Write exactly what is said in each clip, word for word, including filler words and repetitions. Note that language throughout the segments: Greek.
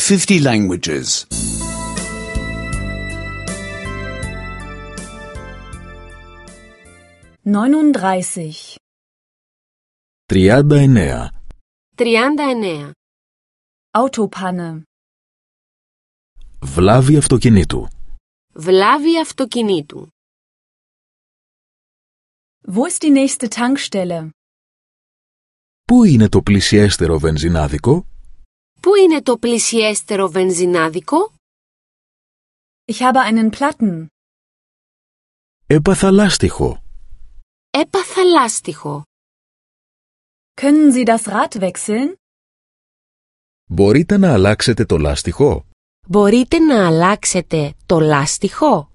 fifty languages. neununddreißig. τριάντα εννέα. τριάντα εννέα. Autopanne. Βλάβη αυτοκινήτου. Βλάβη αυτοκινήτου. Wo ist die nächste Tankstelle? Πού είναι το πλησιέστερο βενζινάδικο? Πού είναι το πλησιέστερο βενζινάδικο? Ich habe einen Platten. Έπαθα λάστιχο. Έπαθα λάστιχο. Können Sie das Rad wechseln? Μπορείτε να αλλάξετε το λάστιχο? Μπορείτε να αλλάξετε το λάστιχο?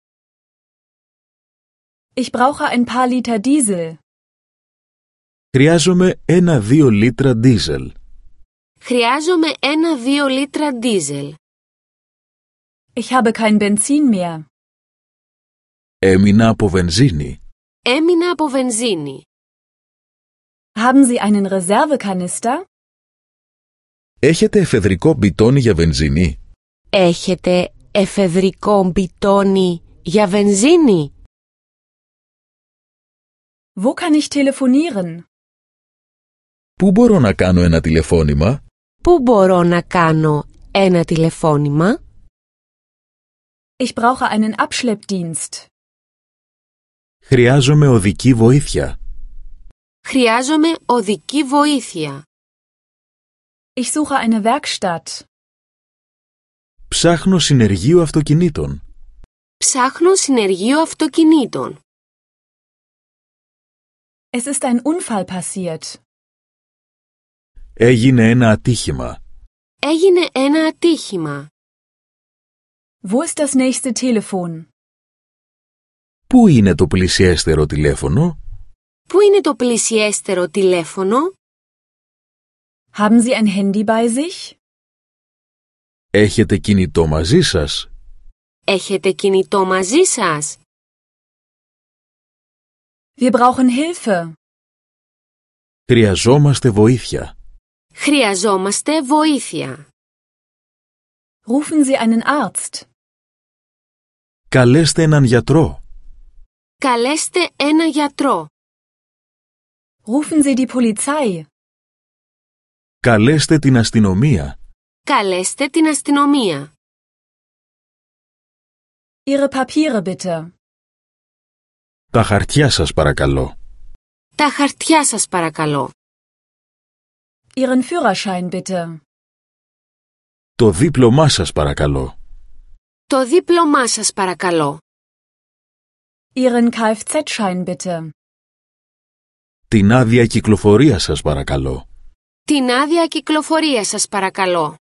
Ich brauche ein paar Liter Diesel. Χρειάζομαι ένα-δύο λίτρα ντίζελ. Χρειάζομαι ένα-δύο λίτρα ντίζελ. Ich habe kein Benzin mehr. Έμεινα από βενζίνη. Έμεινα από βενζίνη. Haben Sie einen Reservekanister? Έχετε εφεδρικό μπιτόνι για βενζίνη? Έχετε εφεδρικό μπιτόνι για βενζίνη? Wo kann ich telefonieren? Πού μπορώ να κάνω ένα τηλεφώνημα? Πού μπορώ να κάνω ένα τηλεφώνημα? Ich brauche einen Abschleppdienst. Χρειάζομαι οδική βοήθεια. Χρειάζομαι οδική βοήθεια. Ich suche eine Werkstatt. Ψάχνω συνεργείο αυτοκινήτων. Ψάχνω συνεργείο αυτοκινήτων. Es ist ein Unfall passiert. Έγινε ένα ατύχημα. Έγινε ένα ατύχημα. Wo ist das nächste Telefon? Πού είναι το πλησιέστερο τηλέφωνο? Πού είναι το πλησιέστερο τηλέφωνο? Haben Sie ein Handy bei sich? Έχετε κινητό μαζί σας? Έχετε κινητό μαζί σας? Wir brauchen Hilfe. Χρειαζόμαστε βοήθεια. Χρειαζόμαστε βοήθεια. Rufen Sie einen Arzt. Καλέστε έναν γιατρό. Καλέστε ένα γιατρό. Rufen Sie die Polizei. Καλέστε την αστυνομία. Καλέστε την αστυνομία. Ihre Papiere bitte. Τα χαρτιά σας παρακαλώ. Τα χαρτιά σας παρακαλώ. Ihren Führerschein bitte. Το δίπλωμά σας παρακαλώ. Το δίπλωμά σας παρακαλώ. Ihren Kfz-Schein bitte. Την άδεια κυκλοφορία σας παρακαλώ. Την άδεια κυκλοφορία σας παρακαλώ.